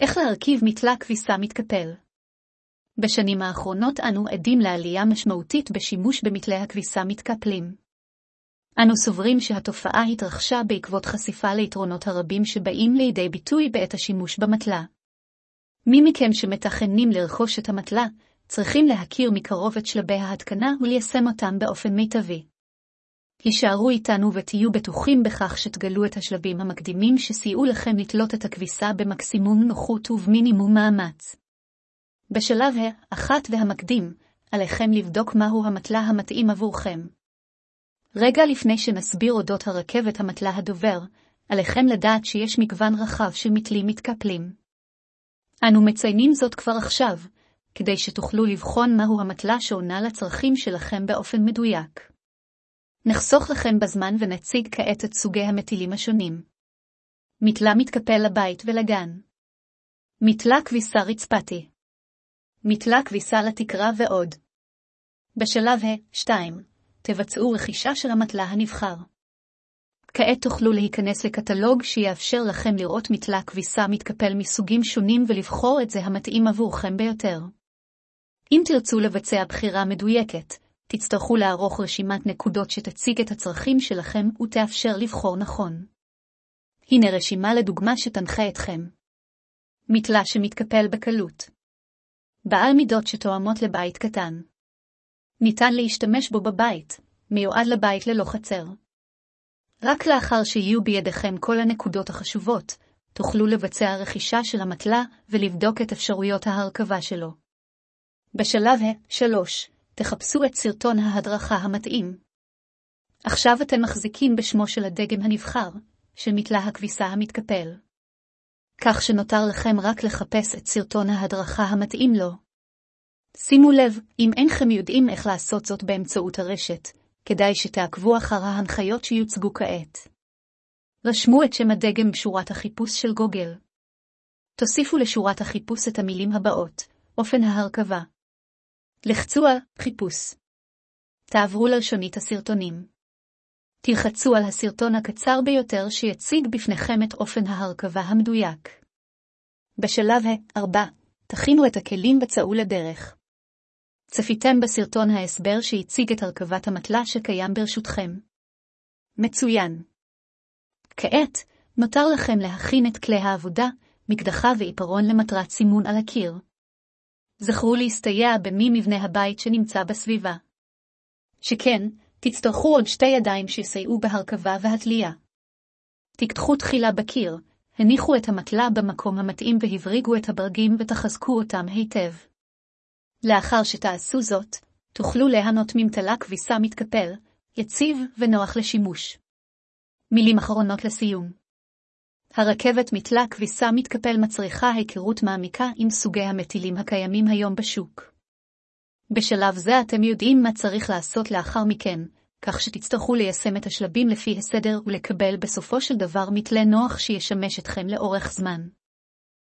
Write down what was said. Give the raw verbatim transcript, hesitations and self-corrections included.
איך להרכיב מתלה כביסה מתקפל? בשנים האחרונות אנו עדים לעלייה משמעותית בשימוש במתלי הכביסה מתקפלים. אנו סוברים שהתופעה התרחשה בעקבות חשיפה ליתרונות הרבים שבאים לידי ביטוי בעת השימוש במתלה. מי מכם שמתכננים לרכוש את המתלה, צריכים להכיר מקרוב את שלבי ההתקנה וליישם אותם באופן מיטבי. הישארו איתנו ותהיו בטוחים בכך שתגלו את השלבים המקדימים שסייעו לכם לתלות את הכביסה במקסימום נוחות ובמינימום מאמץ. בשלב האחת והמקדים, עליכם לבדוק מהו המתלה המתאים עבורכם. רגע לפני שנסביר אודות הרכבת המתלה הדובר, עליכם לדעת שיש מגוון רחב של מתלים מתקפלים. אנו מציינים זאת כבר עכשיו, כדי שתוכלו לבחון מהו המתלה שעונה לצרכים שלכם באופן מדויק. נחסוך לכם בזמן ונציג כעת את סוגי המטילים השונים. מתלה מתקפל לבית ולגן. מתלה כביסה רצפתי. מתלה כביסה לתקרה ועוד. בשלב ה-שתיים, תבצעו רכישה של המתלה הנבחר. כעת תוכלו להיכנס לקטלוג שיאפשר לכם לראות מתלה כביסה מתקפל מסוגים שונים ולבחור את זה המתאים עבורכם ביותר. אם תרצו לבצע בחירה מדויקת, תצטרכו לערוך רשימת נקודות שתציג את הצרכים שלכם ותאפשר לבחור נכון. הנה רשימה לדוגמה שתנחה אתכם. מתלה שמתקפל בקלות. בעל מידות שתואמות לבית קטן. ניתן להשתמש בו בבית, מיועד לבית ללא חצר. רק לאחר שיהיו בידיכם כל הנקודות החשובות, תוכלו לבצע רכישה של המתלה ולבדוק את אפשרויות ההרכבה שלו. בשלב ה-שלוש, תחפשו את סרטון ההדרכה המתאים. עכשיו אתם מחזיקים בשמו של הדגם הנבחר, של מתלה הכביסה המתקפל. כך שנותר לכם רק לחפש את סרטון ההדרכה המתאים לו. שימו לב, אם אינכם יודעים איך לעשות זאת באמצעות הרשת, כדאי שתעקבו אחר ההנחיות שיוצגו כעת. רשמו את שם הדגם בשורת החיפוש של גוגל. תוסיפו לשורת החיפוש את המילים הבאות, אופן ההרכבה. לחצו על חיפוש. תעברו ללשונית הסרטונים. תלחצו על הסרטון הקצר ביותר שיציג בפניכם את אופן ההרכבה המדויק. בשלב ה-ארבע, תכינו את הכלים וצאו לדרך. צפיתם בסרטון ההסבר שהציג את הרכבת המתלה שקיים ברשותכם. מצוין. כעת, נותר לכם להכין את כלי העבודה, מקדחה ועיפרון למטרת סימון על הקיר. זכרו להסתייע במי מבנה הבית שנמצא בסביבה. שכן, תצטרכו עוד שתי ידיים שיסייעו בהרכבה והתלייה. תקדחו תחילה בקיר, הניחו את המתלה במקום המתאים והבריגו את הברגים ותחזקו אותם היטב. לאחר שתעשו זאת, תוכלו ליהנות ממתלה כביסה מתקפל, יציב ונוח לשימוש. מילים אחרונות לסיום. הרכבת מתלה כביסה מתקפל מצריכה היכרות מעמיקה עם סוגי המטילים הקיימים היום בשוק. בשלב זה אתם יודעים מה צריך לעשות לאחר מכן, כך שתצטרכו ליישם את השלבים לפי הסדר ולקבל בסופו של דבר מתלה נוח שישמש אתכם לאורך זמן.